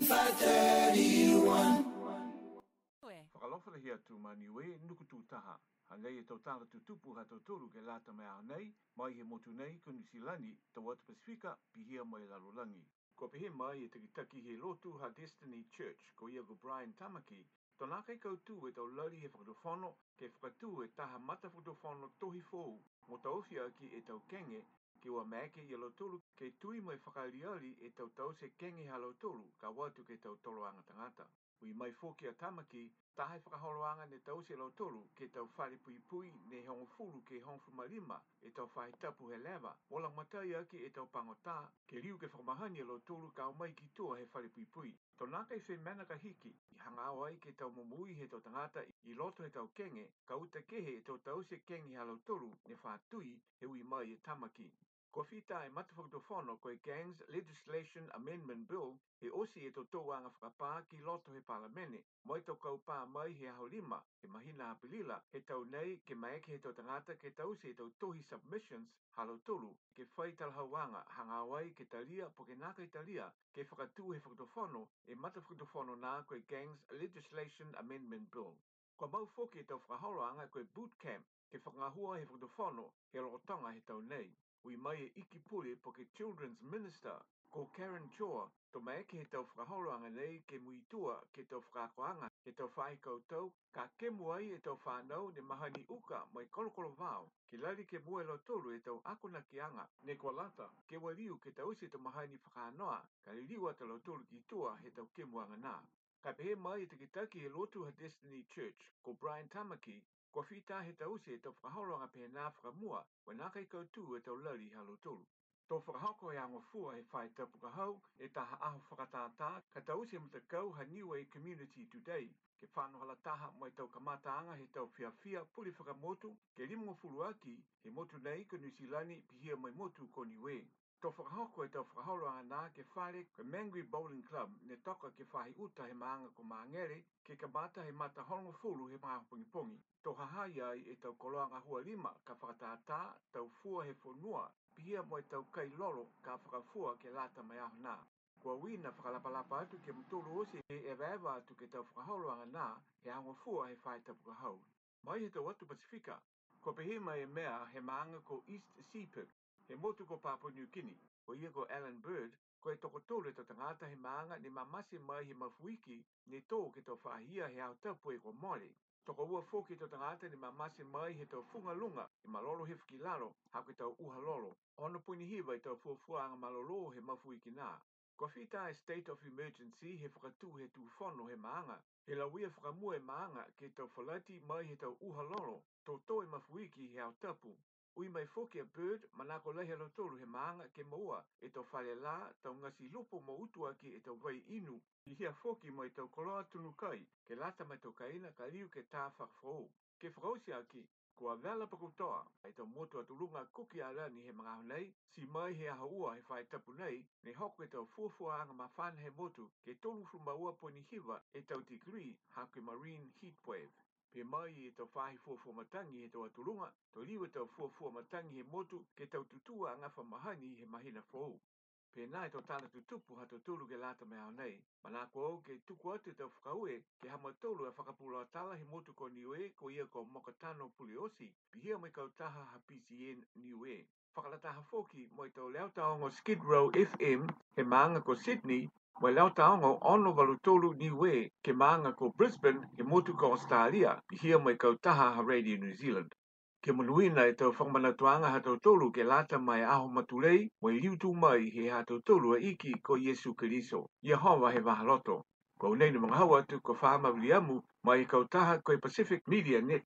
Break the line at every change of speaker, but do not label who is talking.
531.
Whakalofala hia tu maniwe nuku tūtaha. Hanei e tautala tutupu ha tauturu ke lata mai anei, mai he motu nei kunu silani ta watu Pasifika pihia mai lalulangi. Ko pihe mai e takitaki he lotu ha Destiny Church ko ia ko Brian Tamaki, tona kai kautu e tau lari he whakatofono ke whakatu e taha mata whakatofono tohi fōu, mo taufia ki e tau kenge ke ua meke i lotulu ke tui mai whakaliali e tau tau se kenge ha lotulu ka watu ke tau tolo anga tangata. Ui mai fōki a Tamaki, tahai whakaholoanga ne tau se lautolu ke tau whare pui pui ne hongo furu ke hongfu marima e tau whahe tapu he lewa. Ola matai aki e tau pangota ke riu ke whakamahani e lautolu ka o mai ki tua he whare pui pui. Tau naka i whi mena ka hiki, i hanga awai ke tau mumui he tau tangata i loto he tau kenge, ka uta kehe e tau se kenge ha lautolu ne whaatui he ui mai e Tamaki. Ko fita e matawhakatofono koe Gangs Legislation Amendment Bill he osi e tō anga whakapā ki loto he palamene, moi tau kaupā mai he aho lima, he mahina apilila, he tau nei ke maeke he tau tangata ke tau se tau tohi submissions halo tolu, ke whai talhauanga hanga wai ke talia po ke naka i talia ke whakatu he whakatofono e matawhakatofono nā koe Gangs Legislation Amendment Bill. Ko mau foki e tau whakaholoanga koe bootcamp ke whakangahua he whakatofono he rotonga he tau nei. Ui mai e iki pule po ke Children's Minister ko Karen Chua to maeke he tau whakaholoanga nei ke muitua ke tau whakakoanga he tau whai koutou ka ke muai e tau whanau ne mahani uka mai kolokolo vau ki lari ke mua lo tolu e tau akuna ki anga ne kwa lata ke waliu ke tau se tau mahani whakanoa ka liliwa tau lo tolu ki tua he tau ke muanga nā. Ka pehe mai e te kitaki he lotu ha Destiny Church ko Brian Tamaki ko fita he tau se tau whakaholoanga pehe nā whakamua wa nā kai koutu e tau lari halo tolu. Tō whakahoko e ango fua he whai tapu ka hau e taha aho whakatātā ka tau se matakau ha Niue Community Today ke whanohala taha mai tau kamataanga he tau whiawhia puli whakamotu ke limongo fuluaki he motu nei ko New Zealani pihia mai motu ko Niue. Tō whakahoko e tau whakaholoanga nā ke whare ko Mangry Bowling Club ne toka ke whahi uta he maanga ko maangere ke kamata he mata hongo fulu he maha pongipongi. Tō hahai ai e tau koloanga hua lima ka whakatātā tau fua he whonua pihia mo e tau kai lolo ka whakafua ke lata mai aho nā. Kua wina whakalapalapa atu ke mtulu osi e ewa atu ke tau whakaholoanga nā he hango fua he whai tapu ka hau. Mai he tau watu Pasifika, ko pehima e mea he maanga ko East Sepik, he motu ko Papua New Guinea, ko ia ko Alan Bird, ko e toko tole tau tangata he maanga ni mamasi mai he mafuiki ni tō ke tau whaahia he au tapu e ko mole. Toko ua foki tau tangata ni mamasi mai he tau funga lunga i malolo he whakilalo hako tau uha lolo. Ono puni hiwa i tau fuafuanga malolo he mafuiki nā. Ko fita e state of emergency he whakatu he tūwhono he maanga. He lawia whakamua e maanga ke tau whalati mai he tau uha lolo. Tō tō e mafuiki he au tapu. Ui mai foki a Bird manako lehe lo tolu he maanga ke maua e tau whale la tau ngasi lupo mo utua ki e tau vai inu. I hia foki mai tau koloa tunu kai ke lata mai tau kaina ka liu ke tā whakafou. Ke whakausi aki, kua vela pakutoa, ai tau motu atulunga kuki ala ni he mga nei, si mai he aha ua he whai tapu nei, ne hoko e tau fuafua anga mawhana he motu, ke tolu flumaua po ni hiwa e tau degree hake marine heatwave. Pe mai e tau whahi fuafua matangi he tau atulunga, tau liwa tau fuafua matangi he motu, ke tau tutua anga whamahani he mahina fōu. Pe nai tō tāna tutupu ha tō tūlu ke lata me au nei. Manako au ke tuku atu tau whakaue ke hama tōlu e whakapula tala he motu ko Niue ko ia ko Mokatano Puliosi pihia mai kautaha ha PCN Niue. Whakalataha foki mo i tau leo taongo Skid Row FM he maanga ko Sydney mo i leo taongo ono walu tōlu Niue ke maanga ko Brisbane he motu ko Australia pihia mai kautaha ha Radio New Zealand. Ke manuina e tau whakamanatuanga ha tau tolu ke lata mai aho matulei, mo i liutu mai he ha tau tolu a iki ko Yesu Keriso. Ia hoa he wahaloto. Ko nei ni mga hawa tu ko whaama wiliamu mai i kautaha ko i Pacific Media Net